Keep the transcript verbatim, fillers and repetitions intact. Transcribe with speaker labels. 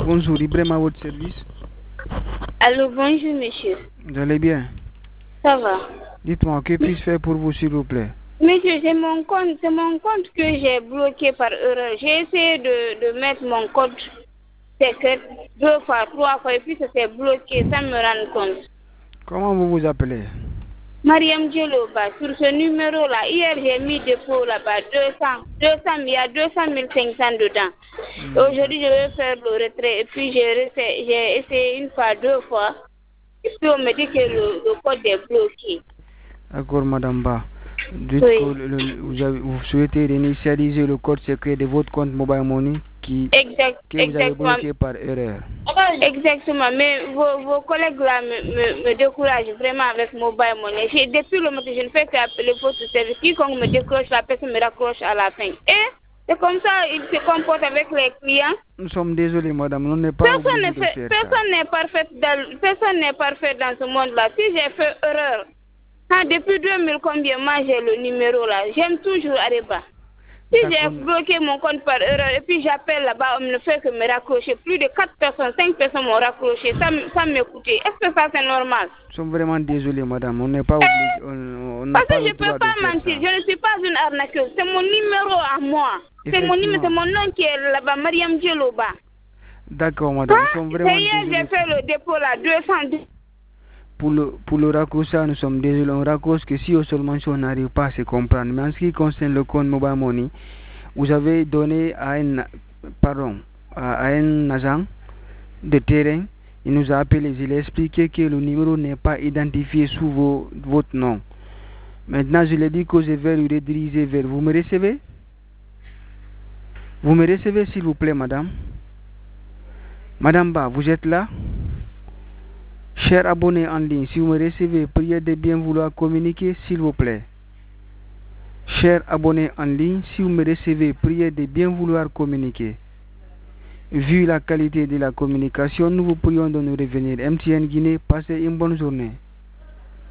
Speaker 1: Bonjour, Ibrahim à votre service.
Speaker 2: Allô, bonjour monsieur.
Speaker 1: Vous allez bien?
Speaker 2: Ça va?
Speaker 1: Dites-moi, que puis-je faire pour vous, s'il vous plaît?
Speaker 2: Monsieur, c'est mon compte, c'est mon compte que j'ai bloqué par erreur. J'ai essayé de, de mettre mon code secret deux fois, trois fois, et puis ça s'est bloqué sans me rendre compte.
Speaker 1: Comment vous vous appelez?
Speaker 2: Mariam Djeloba, sur ce numéro-là, hier j'ai mis dépôt là-bas, deux cents, deux cents, il y a deux cent mille cinq cents dedans.
Speaker 1: Hmm,
Speaker 2: Aujourd'hui, je vais faire le retrait, et puis j'ai refait- j'ai essayé une fois, deux fois, et puis on me dit que le, le code est bloqué.
Speaker 1: D'accord, Madame Ba. Dites que
Speaker 2: Oui,
Speaker 1: le- le- vous, avez- vous souhaitez réinitialiser le code secret de votre compte Mobile Money qui,
Speaker 2: exact,
Speaker 1: que vous avez
Speaker 2: exactement.
Speaker 1: bloqué par erreur.
Speaker 2: Exactement, mais vos, vos collègues là me, me, me découragent vraiment avec Mobile Money. J'ai- Depuis le matin, je ne fais qu'appeler votre service. Quiconque me décroche, la personne me raccroche à la fin. Et c'est comme ça ils se comportent avec les clients.
Speaker 1: Nous sommes désolés, Madame, on n'est pas
Speaker 2: Personne
Speaker 1: obligé
Speaker 2: n'est
Speaker 1: de
Speaker 2: fait-
Speaker 1: faire ça.
Speaker 2: personne n'est parfait dans, personne n'est parfait dans ce monde-là. Si j'ai fait erreur, ah, depuis deux mille combien, moi j'ai le numéro là. J'aime toujours Areba. Si j'ai
Speaker 1: D'accord.
Speaker 2: bloqué mon compte par erreur et puis j'appelle là-bas, on ne fait que me raccrocher. Plus de quatre personnes, cinq personnes m'ont raccroché sans, sans m'écouter. Est-ce que ça c'est normal?
Speaker 1: Nous sommes vraiment désolés, Madame, on n'est pas obligé, on on n'a
Speaker 2: Parce que
Speaker 1: pas
Speaker 2: je
Speaker 1: le
Speaker 2: ne peux
Speaker 1: droit de
Speaker 2: pas
Speaker 1: faire
Speaker 2: mentir,
Speaker 1: ça.
Speaker 2: je ne suis pas une arnaqueuse. C'est mon numéro à moi. C'est mon numéro, c'est
Speaker 1: Effectivement.
Speaker 2: mon nom qui est là-bas, Mariam Djeloba.
Speaker 1: D'accord, Madame, nous
Speaker 2: Hein?
Speaker 1: sommes
Speaker 2: C'est
Speaker 1: vraiment
Speaker 2: hier j'ai
Speaker 1: désolés.
Speaker 2: fait le dépôt là, deux cent dix.
Speaker 1: Pour le, pour le raccourci, nous sommes désolés. On raccroche que si au seulement si on n'arrive pas à se comprendre. Mais en ce qui concerne le compte Mobile Money, vous avez donné à un, pardon, à, à un agent de terrain. Il nous a appelé. Il a expliqué que le numéro n'est pas identifié sous vos, votre nom. Maintenant, je lui ai dit que je vais lui rediriger vers vous. Me recevez? Vous me recevez, s'il vous plaît, madame? Madame Ba, vous êtes là? Chers abonnés en ligne, si vous me recevez, priez de bien vouloir communiquer, s'il vous plaît. Chers abonnés en ligne, si vous me recevez, priez de bien vouloir communiquer. Vu la qualité de la communication, nous vous prions de nous revenir. M T N Guinée, passez une bonne journée.